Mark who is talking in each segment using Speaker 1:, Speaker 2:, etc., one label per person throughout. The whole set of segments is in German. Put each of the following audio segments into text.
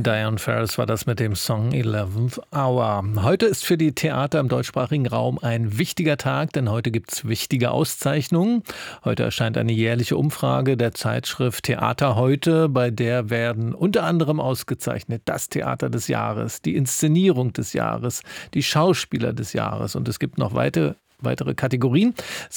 Speaker 1: Diane Ferris war das mit dem Song 11th Hour. Heute ist für die Theater im deutschsprachigen Raum ein wichtiger Tag, denn heute gibt es wichtige Auszeichnungen. Heute erscheint eine jährliche Umfrage der Zeitschrift Theater heute, bei der werden unter anderem ausgezeichnet das Theater des Jahres, die Inszenierung des Jahres, die Schauspieler des Jahres und es gibt noch weitere Kategorien.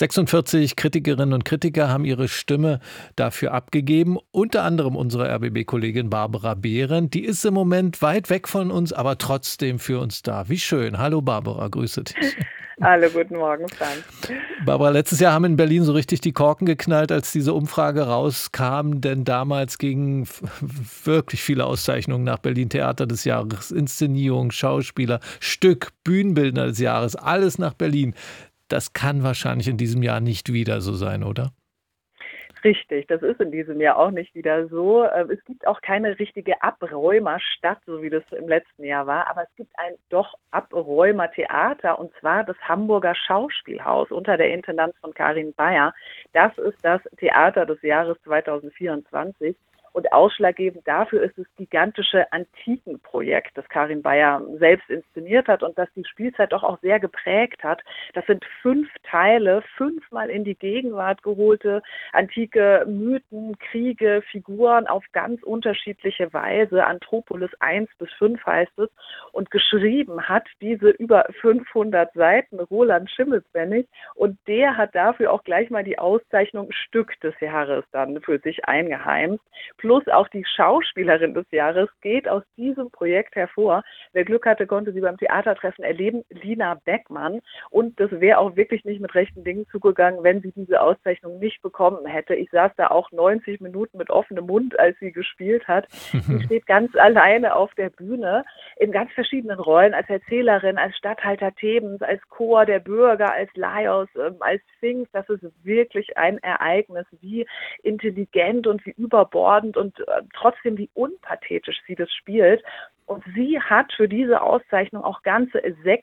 Speaker 1: 46 Kritikerinnen und Kritiker haben ihre Stimme dafür abgegeben. Unter anderem unsere RBB-Kollegin Barbara Behrendt. Die ist im Moment weit weg von uns, aber trotzdem für uns da. Wie schön. Hallo Barbara, grüße dich.
Speaker 2: Hallo, guten Morgen, Frank.
Speaker 1: Barbara, letztes Jahr haben in Berlin so richtig die Korken geknallt, als diese Umfrage rauskam, denn damals gingen wirklich viele Auszeichnungen nach Berlin. Theater des Jahres, Inszenierung, Schauspieler, Stück, Bühnenbildner des Jahres, alles nach Berlin. Das kann wahrscheinlich in diesem Jahr nicht wieder so sein, oder?
Speaker 2: Richtig, das ist in diesem Jahr auch nicht wieder so. Es gibt auch keine richtige Abräumerstadt, so wie das im letzten Jahr war, aber es gibt ein doch Abräumertheater, und zwar das Hamburger Schauspielhaus unter der Intendanz von Karin Bayer. Das ist das Theater des Jahres 2024. Und ausschlaggebend dafür ist das gigantische Antikenprojekt, das Karin Bayer selbst inszeniert hat und das die Spielzeit doch auch sehr geprägt hat. Das sind 5 Teile, 5-mal in die Gegenwart geholte antike Mythen, Kriege, Figuren auf ganz unterschiedliche Weise. Anthropolis 1-5 heißt es. Und geschrieben hat diese über 500 Seiten Roland Schimmelpfennig. Und der hat dafür auch gleich mal die Auszeichnung Stück des Jahres dann für sich eingeheimst. Plus auch die Schauspielerin des Jahres geht aus diesem Projekt hervor. Wer Glück hatte, konnte sie beim Theatertreffen erleben, Lina Beckmann. Und das wäre auch wirklich nicht mit rechten Dingen zugegangen, wenn sie diese Auszeichnung nicht bekommen hätte. Ich saß da auch 90 Minuten mit offenem Mund, als sie gespielt hat. Sie steht ganz alleine auf der Bühne in ganz verschiedenen Rollen, als Erzählerin, als Statthalter Thebens, als Chor der Bürger, als Laios, als Sphinx. Das ist wirklich ein Ereignis, wie intelligent und wie überbordend und trotzdem wie unpathetisch sie das spielt. Und sie hat für diese Auszeichnung auch ganze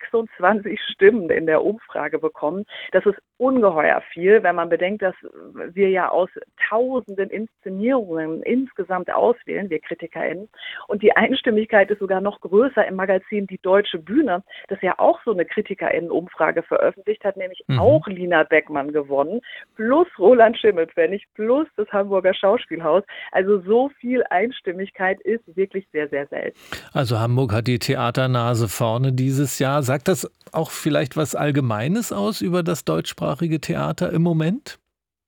Speaker 2: 26 Stimmen in der Umfrage bekommen. Das ist ungeheuer viel, wenn man bedenkt, dass wir ja aus tausenden Inszenierungen insgesamt auswählen, wir KritikerInnen. Und die Einstimmigkeit ist sogar noch größer im Magazin Die Deutsche Bühne, das ja auch so eine KritikerInnen-Umfrage veröffentlicht hat, nämlich auch Lina Beckmann gewonnen, plus Roland Schimmelpfennig, plus das Hamburger Schauspielhaus. Also so viel Einstimmigkeit ist wirklich sehr, sehr selten.
Speaker 1: Also Hamburg hat die Theaternase vorne dieses Jahr. Sagt das auch vielleicht was Allgemeines aus über das deutschsprachige Theater im Moment?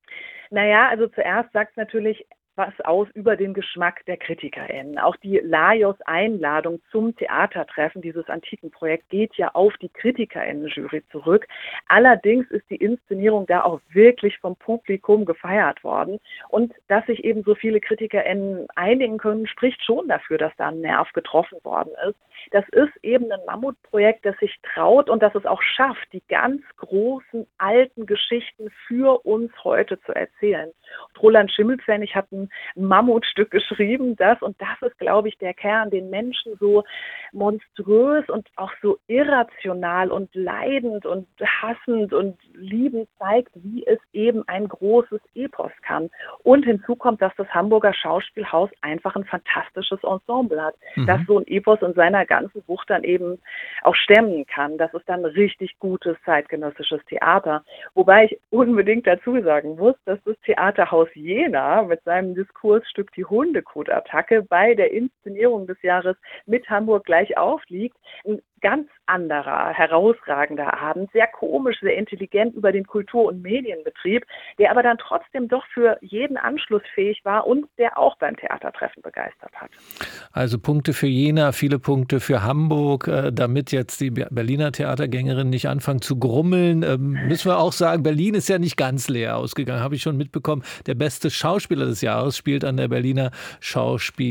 Speaker 2: Naja, also zuerst sagt es natürlich was aus über den Geschmack der KritikerInnen. Auch die Laios-Einladung zum Theatertreffen, dieses Antikenprojekt, geht ja auf die KritikerInnen-Jury zurück. Allerdings ist die Inszenierung da auch wirklich vom Publikum gefeiert worden. Und dass sich eben so viele KritikerInnen einigen können, spricht schon dafür, dass da ein Nerv getroffen worden ist. Das ist eben ein Mammutprojekt, das sich traut und das es auch schafft, die ganz großen, alten Geschichten für uns heute zu erzählen. Und Roland Schimmelpfennig hat ein Mammutstück geschrieben, das ist, glaube ich, der Kern, den Menschen so monströs und auch so irrational und leidend und hassend und liebend zeigt, wie es eben ein großes Epos kann. Und hinzu kommt, dass das Hamburger Schauspielhaus einfach ein fantastisches Ensemble hat, das so ein Epos in seiner ganzen Wucht dann eben auch stemmen kann. Das ist dann richtig gutes zeitgenössisches Theater. Wobei ich unbedingt dazu sagen muss, dass das Theaterhaus Jena mit seinem Diskursstück Die Hundekot-Attacke bei der Inszenierung des Jahres mit Hamburg gleich aufliegt. Ein ganz anderer, herausragender Abend, sehr komisch, sehr intelligent über den Kultur- und Medienbetrieb, der aber dann trotzdem doch für jeden anschlussfähig war und der auch beim Theatertreffen begeistert hat.
Speaker 1: Also Punkte für Jena, viele Punkte für Hamburg, damit jetzt die Berliner Theatergängerinnen nicht anfangen zu grummeln. Müssen wir auch sagen, Berlin ist ja nicht ganz leer ausgegangen, habe ich schon mitbekommen. Der beste Schauspieler des Jahres spielt an der Berliner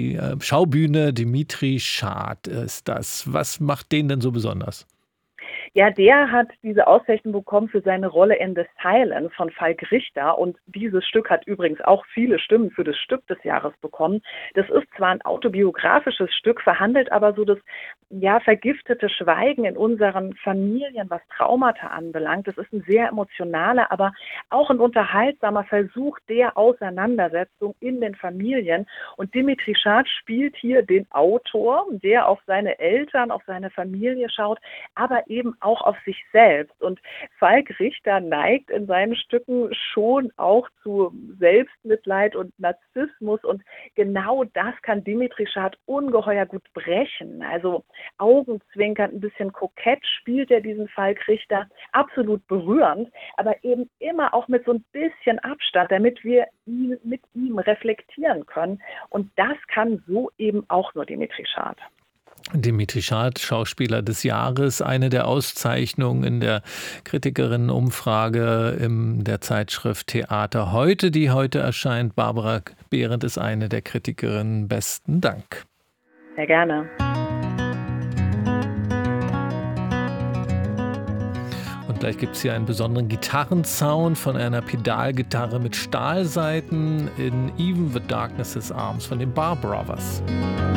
Speaker 1: Schaubühne. Dimitri Schad ist das. Was macht den denn so besonders?
Speaker 2: Ja, der hat diese Auszeichnung bekommen für seine Rolle in The Silence von Falk Richter und dieses Stück hat übrigens auch viele Stimmen für das Stück des Jahres bekommen. Das ist zwar ein autobiografisches Stück, verhandelt aber so das vergiftete Schweigen in unseren Familien, was Traumata anbelangt. Das ist ein sehr emotionaler, aber auch ein unterhaltsamer Versuch der Auseinandersetzung in den Familien. Und Dimitri Schad spielt hier den Autor, der auf seine Eltern, auf seine Familie schaut, aber eben auch auf sich selbst. Und Falk Richter neigt in seinen Stücken schon auch zu Selbstmitleid und Narzissmus. Und genau das kann Dimitri Schad ungeheuer gut brechen. Also augenzwinkernd, ein bisschen kokett spielt er diesen Falk Richter, absolut berührend, aber eben immer auch mit so ein bisschen Abstand, damit wir ihn mit ihm reflektieren können. Und das kann so eben auch nur Dimitri Schad.
Speaker 1: Dimitri Schad, Schauspieler des Jahres, eine der Auszeichnungen in der Kritikerinnenumfrage in der Zeitschrift Theater heute, die heute erscheint. Barbara Behrendt ist eine der Kritikerinnen. Besten Dank.
Speaker 2: Sehr gerne.
Speaker 1: Und gleich gibt es hier einen besonderen Gitarrensound von einer Pedalgitarre mit Stahlsaiten in Even the Darkness Is Arms von den Bar Brothers.